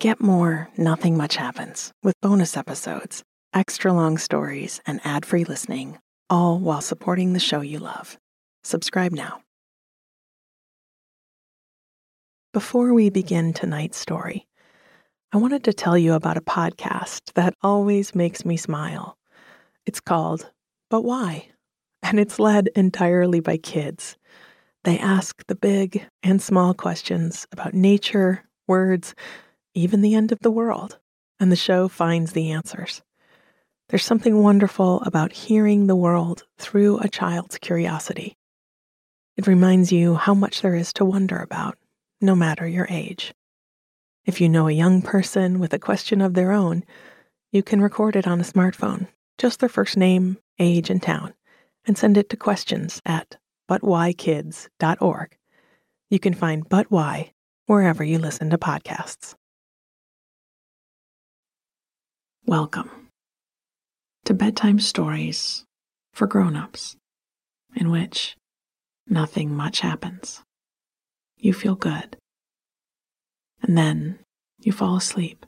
Get more Nothing Much Happens with bonus episodes, extra long stories, and ad-free listening, all while supporting the show you love. Subscribe now. Before we begin tonight's story, I wanted to tell you about a podcast that always makes me smile. It's called But Why? And it's led entirely by kids. They ask the big and small questions about nature, words, even the end of the world, and the show finds the answers. There's something wonderful about hearing the world through a child's curiosity. It reminds you how much there is to wonder about, no matter your age. If you know a young person with a question of their own, you can record it on a smartphone, just their first name, age, and town, and send it to questions@butwhykids.org. You can find But Why wherever you listen to podcasts. Welcome to Bedtime Stories for Grown-Ups, in which nothing much happens. You feel good, and then you fall asleep.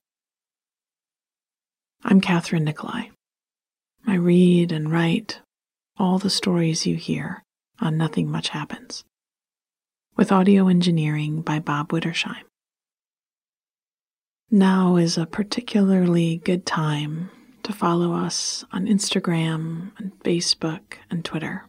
I'm Catherine Nicolai. I read and write all the stories you hear on Nothing Much Happens, with audio engineering by Bob Wittersheim. Now is a particularly good time to follow us on Instagram and Facebook and Twitter.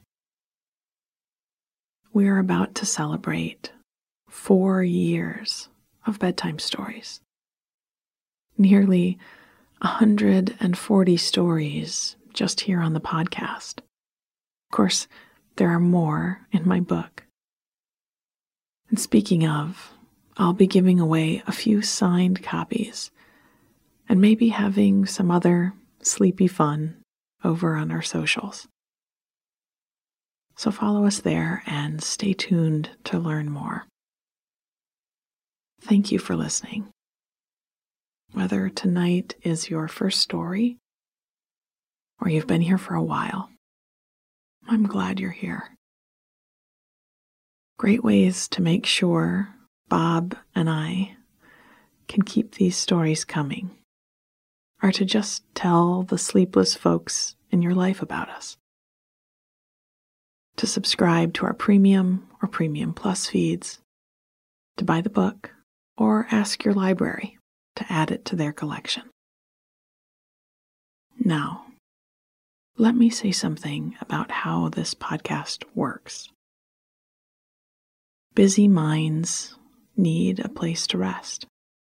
We're about to celebrate 4 years of bedtime stories. Nearly 140 stories just here on the podcast. Of course, there are more in my book. And speaking of, I'll be giving away a few signed copies and maybe having some other sleepy fun over on our socials. So follow us there and stay tuned to learn more. Thank you for listening. Whether tonight is your first story or you've been here for a while, I'm glad you're here. Great ways to make sure Bob and I can keep these stories coming are to just tell the sleepless folks in your life about us, to subscribe to our Premium or Premium Plus feeds, to buy the book, or ask your library to add it to their collection. Now, let me say something about how this podcast works. Busy minds need a place to rest.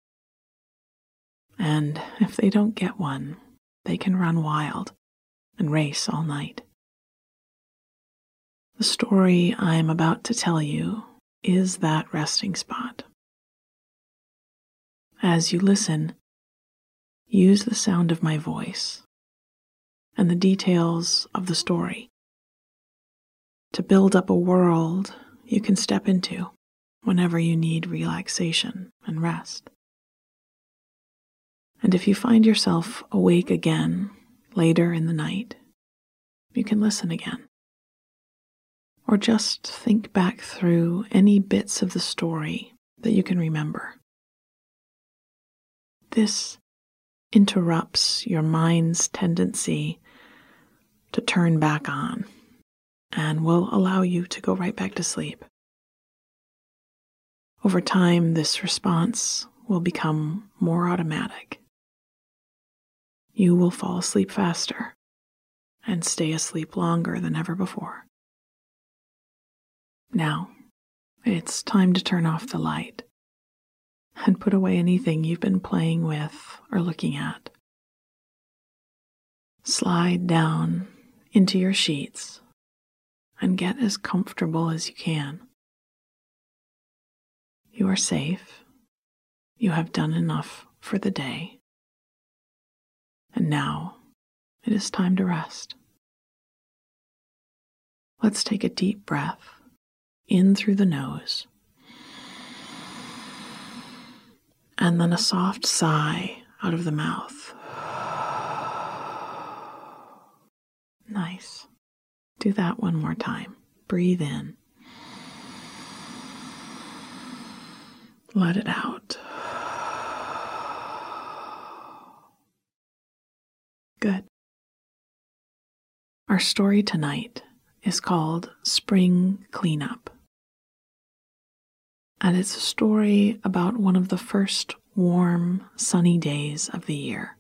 And if they don't get one, they can run wild and race all night. The story I'm about to tell you is that resting spot. As you listen, use the sound of my voice and the details of the story to build up a world you can step into whenever you need relaxation and rest. And if you find yourself awake again later in the night, you can listen again. Or just think back through any bits of the story that you can remember. This interrupts your mind's tendency to turn back on and will allow you to go right back to sleep. Over time, this response will become more automatic. You will fall asleep faster and stay asleep longer than ever before. Now, it's time to turn off the light and put away anything you've been playing with or looking at. Slide down into your sheets and get as comfortable as you can. You are safe. You have done enough for the day. And now it is time to rest. Let's take a deep breath in through the nose, and then a soft sigh out of the mouth. Nice. Do that one more time. Breathe in. Let it out. Good. Our story tonight is called Spring Cleanup. And it's a story about one of the first warm, sunny days of the year.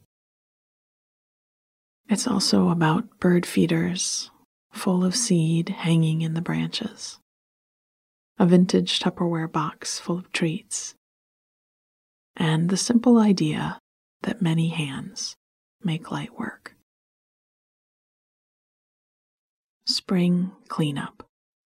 It's also about bird feeders full of seed hanging in the branches, a vintage Tupperware box full of treats, and the simple idea that many hands make light work. Spring Cleanup.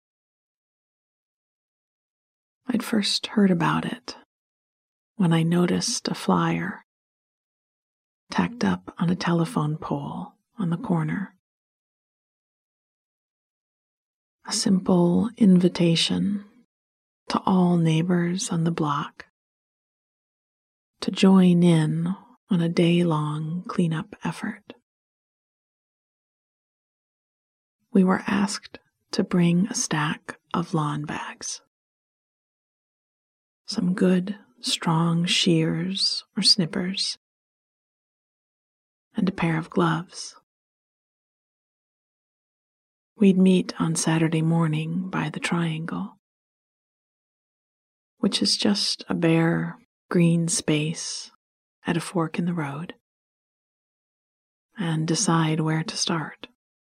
I'd first heard about it when I noticed a flyer tacked up on a telephone pole on the corner. A simple invitation to all neighbors on the block to join in on a day-long cleanup effort. We were asked to bring a stack of lawn bags, some good, strong shears or snippers, and a pair of gloves. We'd meet on Saturday morning by the Triangle, which is just a bare green space at a fork in the road, and decide where to start.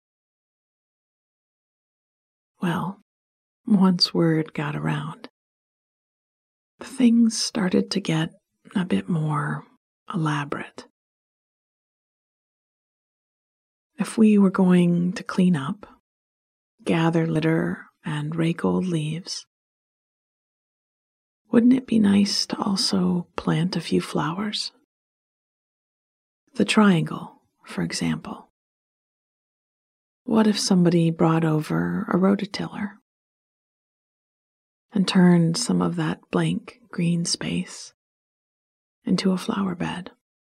Well, once word got around, things started to get a bit more elaborate. If we were going to clean up, gather litter, and rake old leaves, wouldn't it be nice to also plant a few flowers? The Triangle, for example. What if somebody brought over a rototiller and turned some of that blank green space into a flower bed?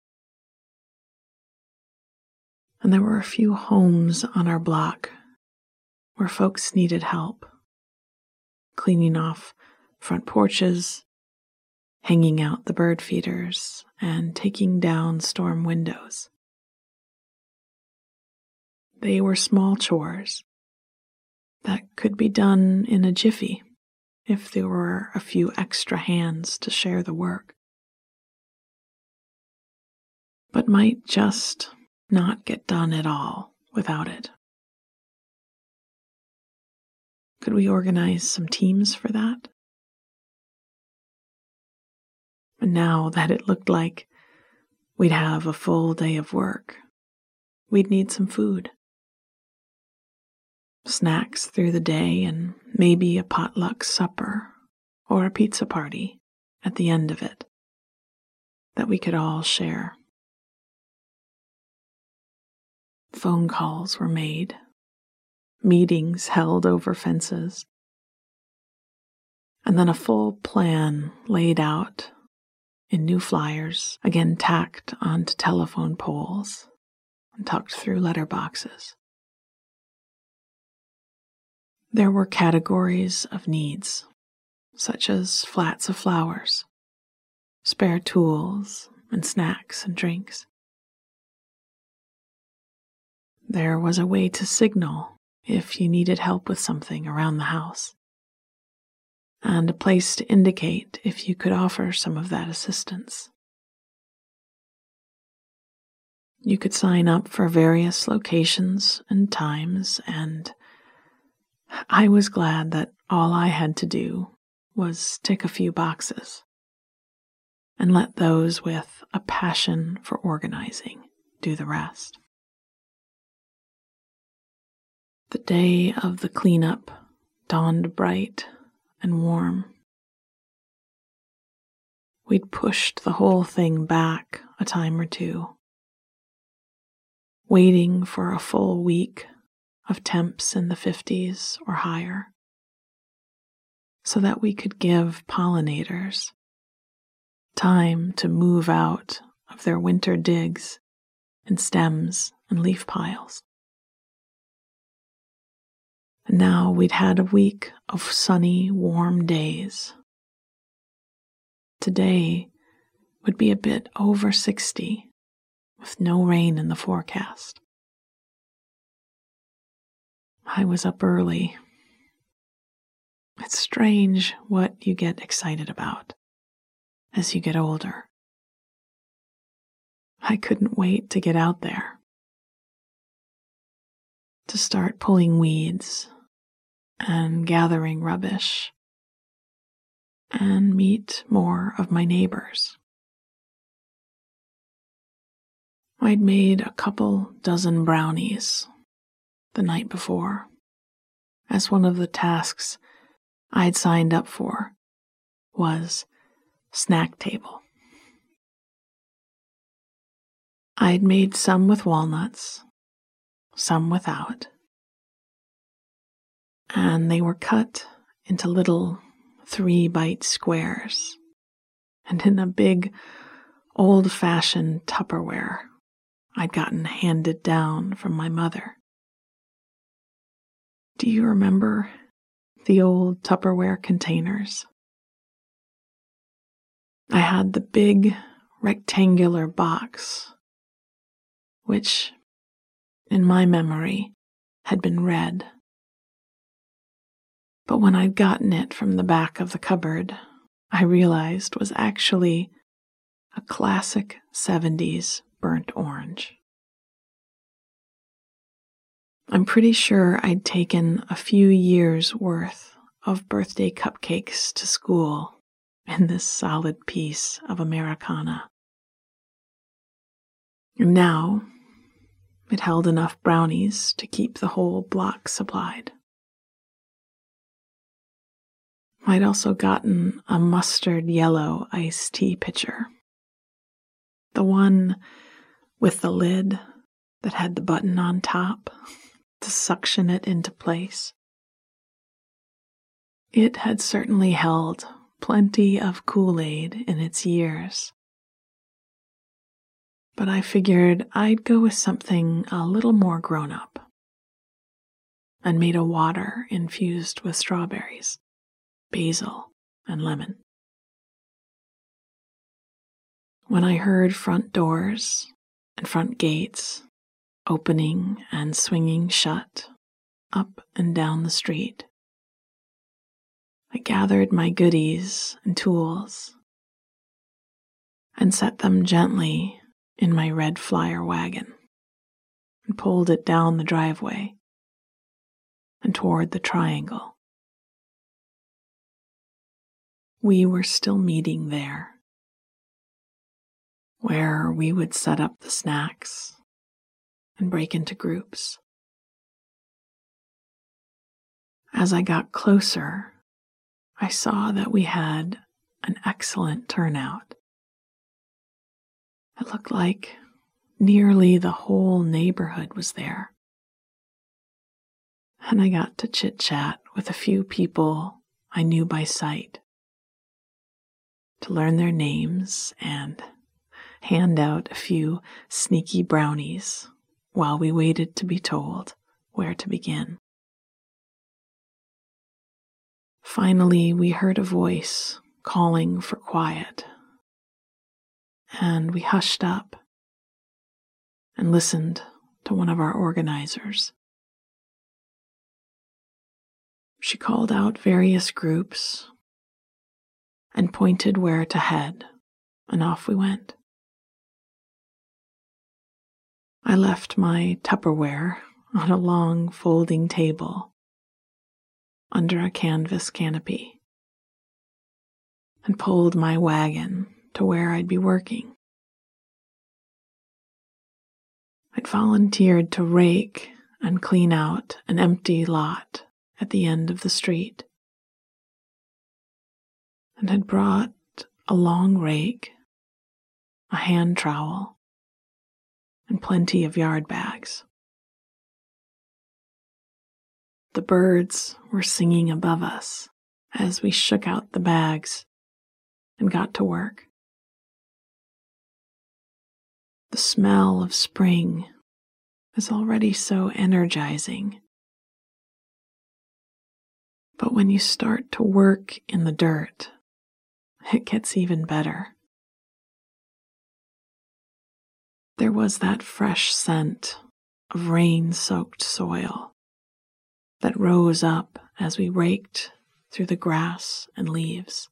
And there were a few homes on our block where folks needed help, cleaning off front porches, hanging out the bird feeders, and taking down storm windows. They were small chores that could be done in a jiffy if there were a few extra hands to share the work, but might just not get done at all without it. Could we organize some teams for that? And now that it looked like we'd have a full day of work, we'd need some food. Snacks through the day and maybe a potluck supper or a pizza party at the end of it that we could all share. Phone calls were made, meetings held over fences, and then a full plan laid out in new flyers, again tacked onto telephone poles and tucked through letter boxes. There were categories of needs, such as flats of flowers, spare tools, and snacks and drinks. There was a way to signal if you needed help with something around the house, and a place to indicate if you could offer some of that assistance. You could sign up for various locations and times, and I was glad that all I had to do was tick a few boxes and let those with a passion for organizing do the rest. The day of the cleanup dawned bright and warm. We'd pushed the whole thing back a time or two, waiting for a full week of temps in the 50s or higher, so that we could give pollinators time to move out of their winter digs and stems and leaf piles. And now we'd had a week of sunny, warm days. Today would be a bit over 60, with no rain in the forecast. I was up early. It's strange what you get excited about as you get older. I couldn't wait to get out there, to start pulling weeds and gathering rubbish and meet more of my neighbors. I'd made a couple dozen brownies the night before, as one of the tasks I'd signed up for was snack table. I'd made some with walnuts, some without, and they were cut into little 3-bite squares and in a big old-fashioned Tupperware I'd gotten handed down from my mother. Do you remember the old Tupperware containers? I had the big rectangular box, which, in my memory, had been red. But when I'd gotten it from the back of the cupboard, I realized was actually a classic 70s burnt orange. I'm pretty sure I'd taken a few years' worth of birthday cupcakes to school in this solid piece of Americana. And now it held enough brownies to keep the whole block supplied. I'd also gotten a mustard yellow iced tea pitcher, the one with the lid that had the button on top to suction it into place. It had certainly held plenty of Kool-Aid in its years, but I figured I'd go with something a little more grown-up and made a water infused with strawberries, basil, and lemon. When I heard front doors and front gates opening and swinging shut up and down the street, I gathered my goodies and tools and set them gently in my red Flyer wagon and pulled it down the driveway and toward the triangle. We were still meeting there, where we would set up the snacks and break into groups. As I got closer, I saw that we had an excellent turnout. It looked like nearly the whole neighborhood was there. And I got to chit-chat with a few people I knew by sight, to learn their names and hand out a few sneaky brownies while we waited to be told where to begin. Finally, we heard a voice calling for quiet, and we hushed up and listened to one of our organizers. She called out various groups and pointed where to head, and off we went. I left my Tupperware on a long folding table under a canvas canopy and pulled my wagon to where I'd be working. I'd volunteered to rake and clean out an empty lot at the end of the street and had brought a long rake, a hand trowel, and plenty of yard bags. The birds were singing above us as we shook out the bags and got to work. The smell of spring is already so energizing. But when you start to work in the dirt, it gets even better. There was that fresh scent of rain-soaked soil that rose up as we raked through the grass and leaves.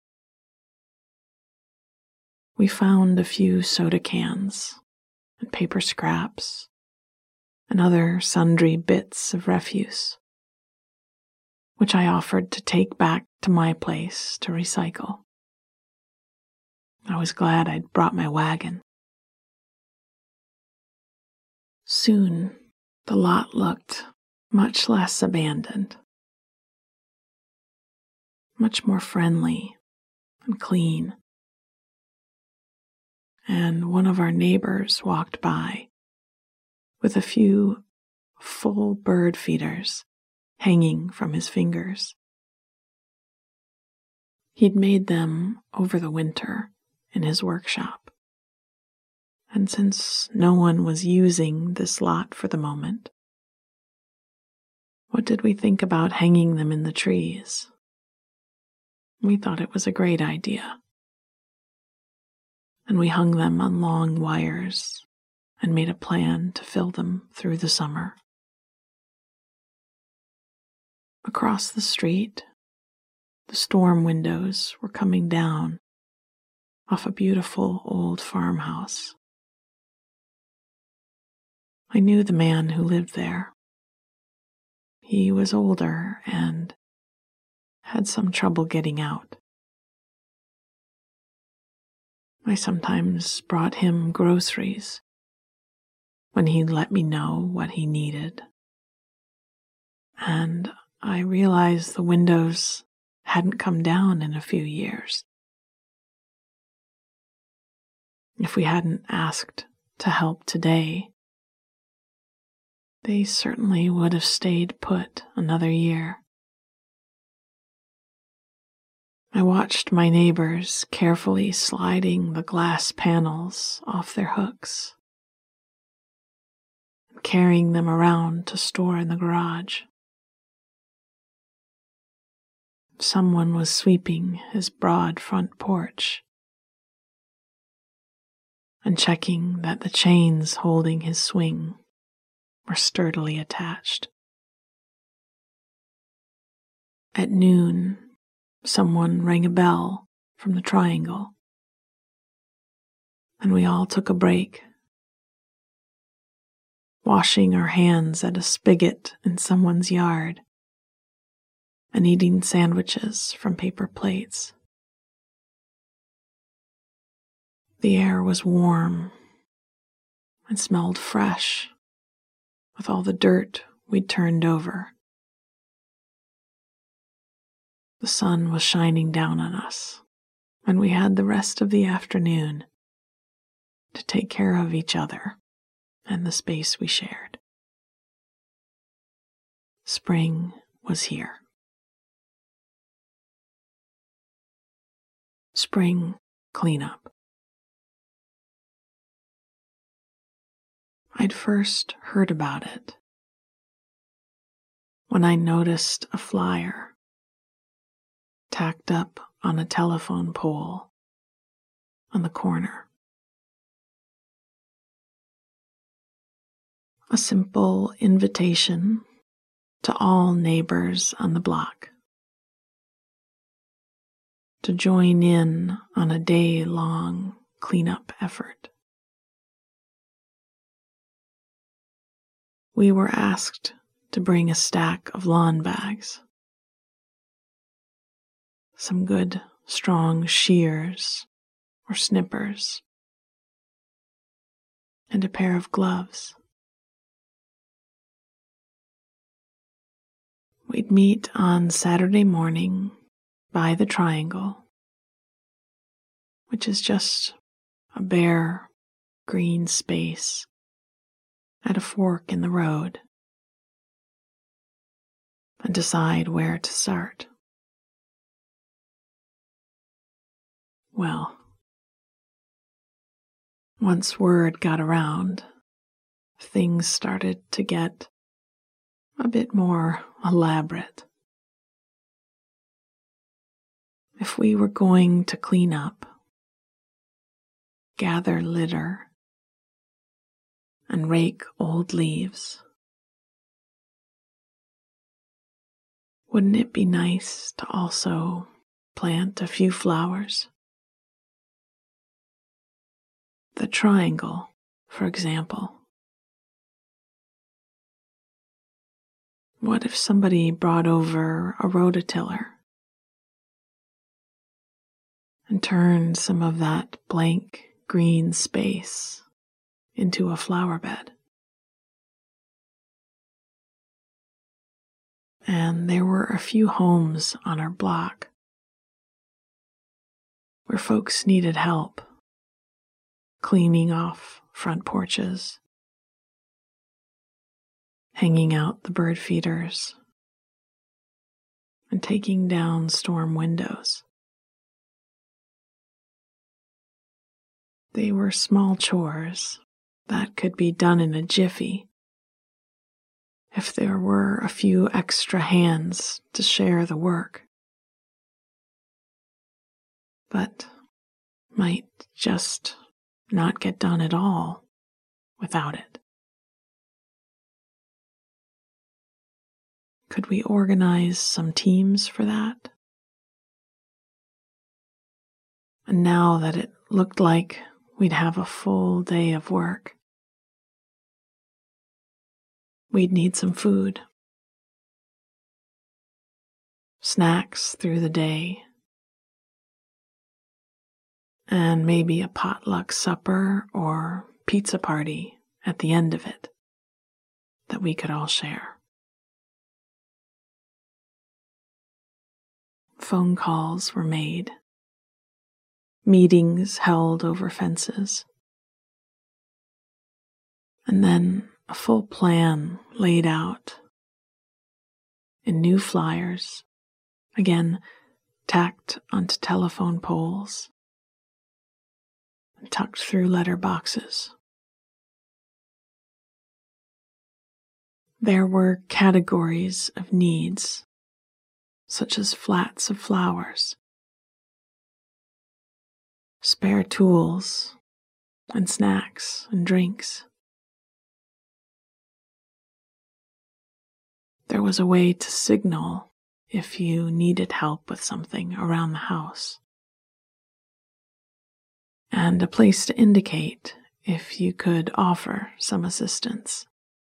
We found a few soda cans and paper scraps and other sundry bits of refuse, which I offered to take back to my place to recycle. I was glad I'd brought my wagon. Soon, the lot looked much less abandoned, much more friendly and clean. And one of our neighbors walked by with a few full bird feeders hanging from his fingers. He'd made them over the winter in his workshop, and since no one was using this lot for the moment, what did we think about hanging them in the trees? We thought it was a great idea, and we hung them on long wires and made a plan to fill them through the summer. Across the street, the storm windows were coming down off a beautiful old farmhouse. I knew the man who lived there. He was older and had some trouble getting out. I sometimes brought him groceries when he'd let me know what he needed. And I realized the windows hadn't come down in a few years. If we hadn't asked to help today, they certainly would have stayed put another year. I watched my neighbors carefully sliding the glass panels off their hooks and carrying them around to store in the garage. Someone was sweeping his broad front porch and checking that the chains holding his swing were sturdily attached. At noon, someone rang a bell from the triangle, and we all took a break, washing our hands at a spigot in someone's yard and eating sandwiches from paper plates. The air was warm and smelled fresh with all the dirt we'd turned over. The sun was shining down on us, and we had the rest of the afternoon to take care of each other and the space we shared. Spring was here. Spring cleanup. I'd first heard about it when I noticed a flyer tacked up on a telephone pole on the corner. A simple invitation to all neighbors on the block to join in on a day-long cleanup effort. We were asked to bring a stack of lawn bags, some good, strong shears or snippers, and a pair of gloves. We'd meet on Saturday morning by the triangle, which is just a bare green space at a fork in the road, and decide where to start. Well, once word got around, things started to get a bit more elaborate. If we were going to clean up, gather litter, and rake old leaves. Wouldn't it be nice to also plant a few flowers? The triangle, for example. What if somebody brought over a rototiller and turned some of that blank green space into a flower bed? And there were a few homes on our block where folks needed help cleaning off front porches, hanging out the bird feeders, and taking down storm windows. They were small chores that could be done in a jiffy if there were a few extra hands to share the work, but might just not get done at all without it. Could we organize some teams for that? And now that it looked like we'd have a full day of work, we'd need some food, snacks through the day, and maybe a potluck supper or pizza party at the end of it that we could all share. Phone calls were made, meetings held over fences, and then a full plan laid out in new flyers, again tacked onto telephone poles and tucked through letter boxes. There were categories of needs, such as flats of flowers, spare tools, and snacks and drinks. There was a way to signal if you needed help with something around the house, and a place to indicate if you could offer some assistance.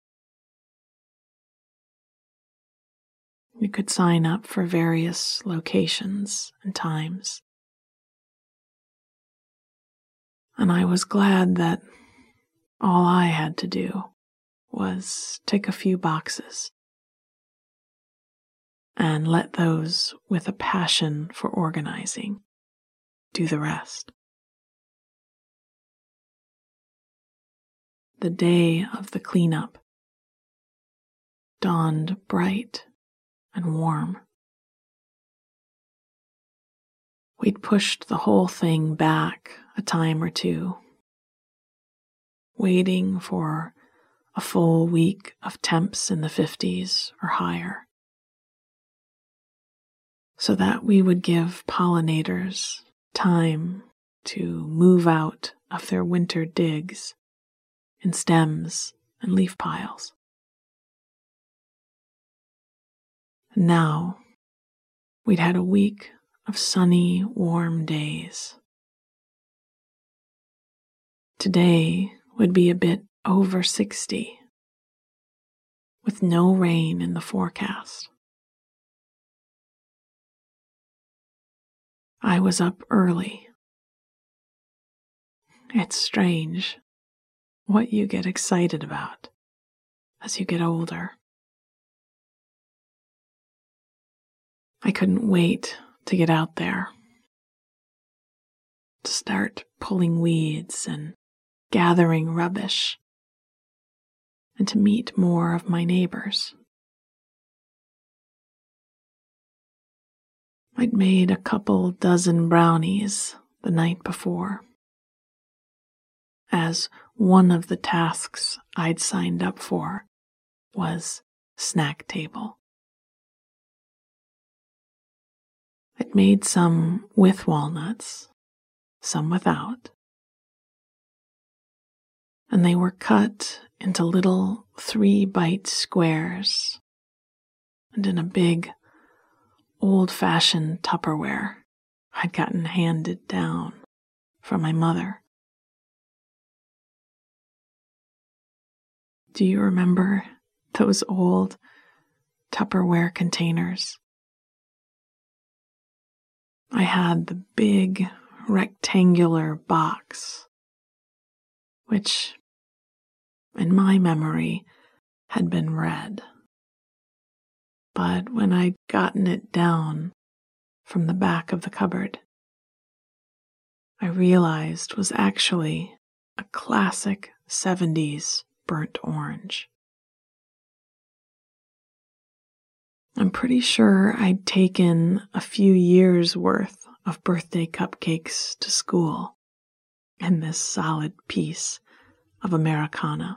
You could sign up for various locations and times. And I was glad that all I had to do was tick a few boxes and let those with a passion for organizing do the rest. The day of the cleanup dawned bright and warm. We'd pushed the whole thing back a time or two, waiting for a full week of temps in the 50s or higher, so that we would give pollinators time to move out of their winter digs in stems and leaf piles. Now, we'd had a week of sunny, warm days. Today would be a bit over 60, with no rain in the forecast. I was up early. It's strange what you get excited about as you get older. I couldn't wait to get out there, to start pulling weeds and gathering rubbish, and to meet more of my neighbors. I'd made a couple dozen brownies the night before, as one of the tasks I'd signed up for was snack table. I'd made some with walnuts, some without, and they were cut into little 3-bite squares and in a big, old-fashioned Tupperware I'd gotten handed down from my mother. Do you remember those old Tupperware containers? I had the big rectangular box, which, in my memory, had been red. But when I'd gotten it down from the back of the cupboard, I realized was actually a classic 70s burnt orange. I'm pretty sure I'd taken a few years' worth of birthday cupcakes to school in this solid piece of Americana.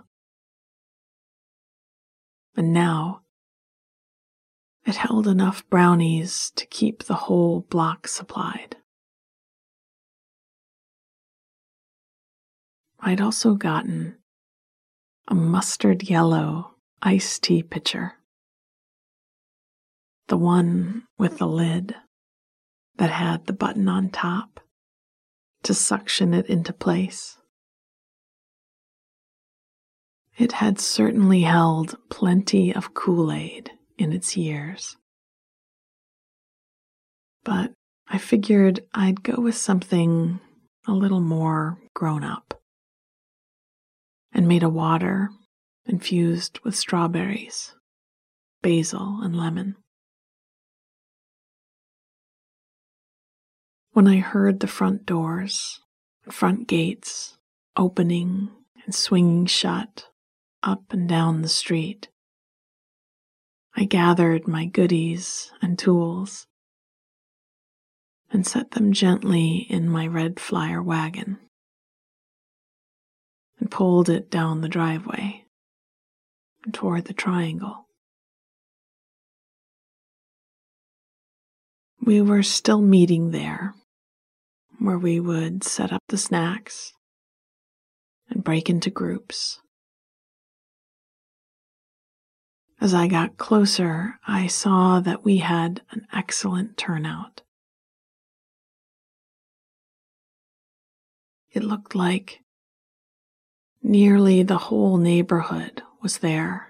And now it held enough brownies to keep the whole block supplied. I'd also gotten a mustard yellow iced tea pitcher, the one with the lid that had the button on top to suction it into place. It had certainly held plenty of Kool-Aid in its years, but I figured I'd go with something a little more grown up, and made a water infused with strawberries, basil, and lemon. When I heard the front doors and front gates opening and swinging shut up and down the street, I gathered my goodies and tools and set them gently in my red Flyer wagon and pulled it down the driveway and toward the triangle. We were still meeting there, where we would set up the snacks and break into groups. As I got closer, I saw that we had an excellent turnout. It looked like nearly the whole neighborhood was there,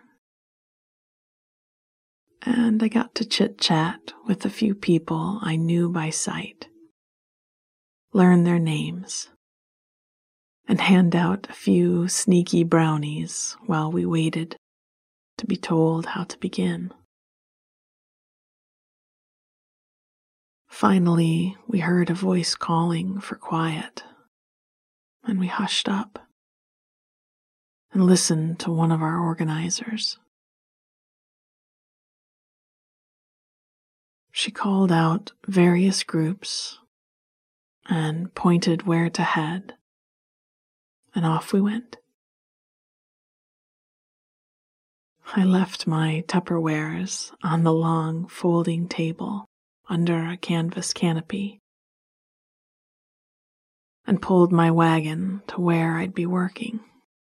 and I got to chit-chat with a few people I knew by sight, learn their names, and hand out a few sneaky brownies while we waited to be told how to begin. Finally, we heard a voice calling for quiet, and we hushed up and listened to one of our organizers. She called out various groups and pointed where to head, and off we went. I left my Tupperwares on the long folding table under a canvas canopy and pulled my wagon to where I'd be working.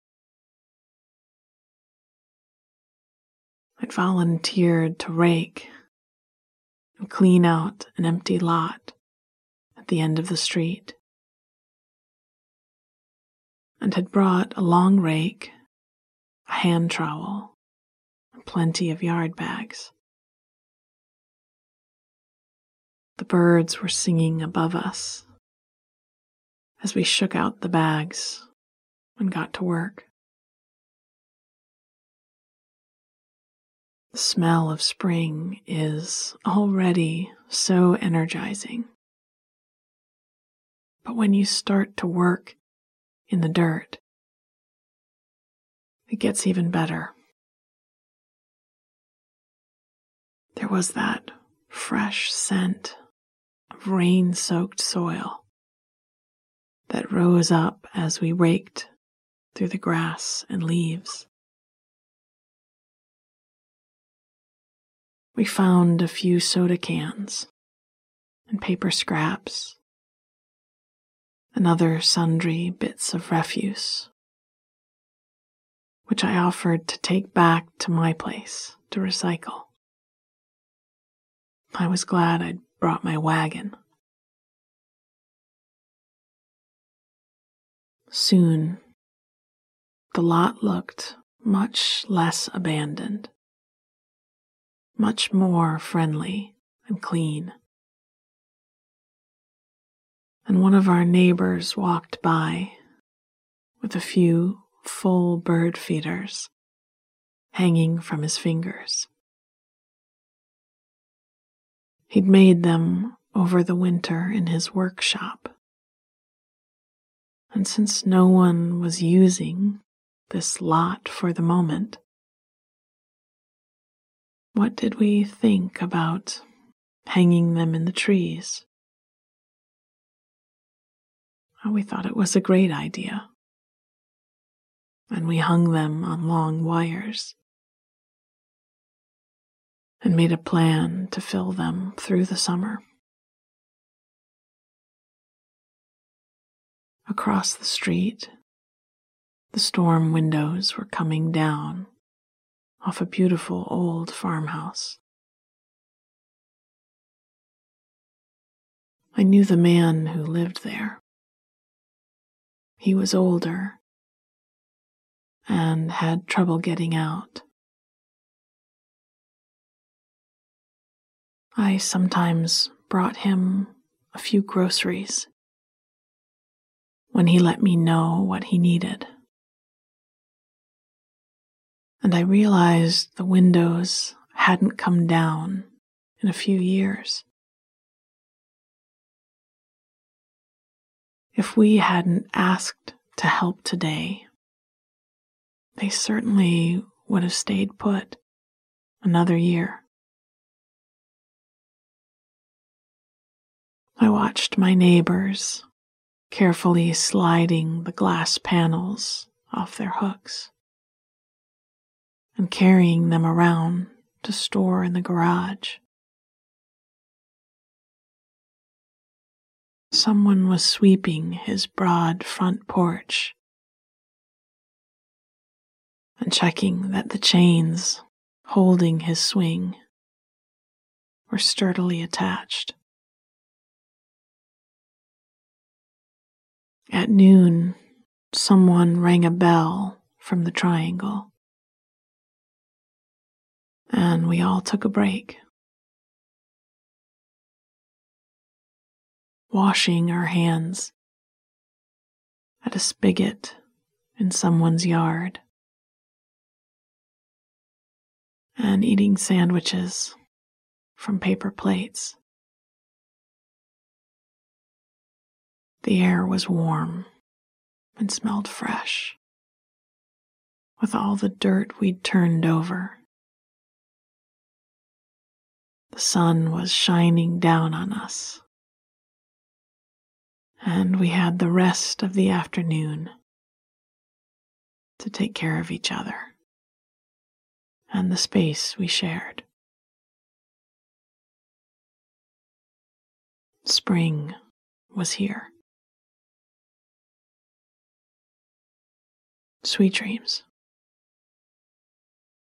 I'd volunteered to rake and clean out an empty lot at the end of the street, and had brought a long rake, a hand trowel, and plenty of yard bags. The birds were singing above us as we shook out the bags and got to work. The smell of spring is already so energizing. But when you start to work in the dirt, it gets even better. There was that fresh scent of rain-soaked soil that rose up as we raked through the grass and leaves. We found a few soda cans and paper scraps and other sundry bits of refuse which I offered to take back to my place to recycle. I was glad I'd brought my wagon. Soon, the lot looked much less abandoned, much more friendly and clean. And one of our neighbors walked by with a few full bird feeders hanging from his fingers. He'd made them over the winter in his workshop. And since no one was using this lot for the moment, what did we think about hanging them in the trees? Well, we thought it was a great idea, and we hung them on long wires and made a plan to fill them through the summer. Across the street, the storm windows were coming down off a beautiful old farmhouse. I knew the man who lived there. He was older and had trouble getting out. I sometimes brought him a few groceries when he let me know what he needed. And I realized the windows hadn't come down in a few years. If we hadn't asked to help today, they certainly would have stayed put another year. I watched my neighbors carefully sliding the glass panels off their hooks and carrying them around to store in the garage. Someone was sweeping his broad front porch and checking that the chains holding his swing were sturdily attached. At noon, someone rang a bell from the triangle, and we all took a break. Washing our hands at a spigot in someone's yard, and eating sandwiches from paper plates. The air was warm and smelled fresh, with all the dirt we'd turned over. The sun was shining down on us, and we had the rest of the afternoon to take care of each other and the space we shared. Spring was here. Sweet dreams.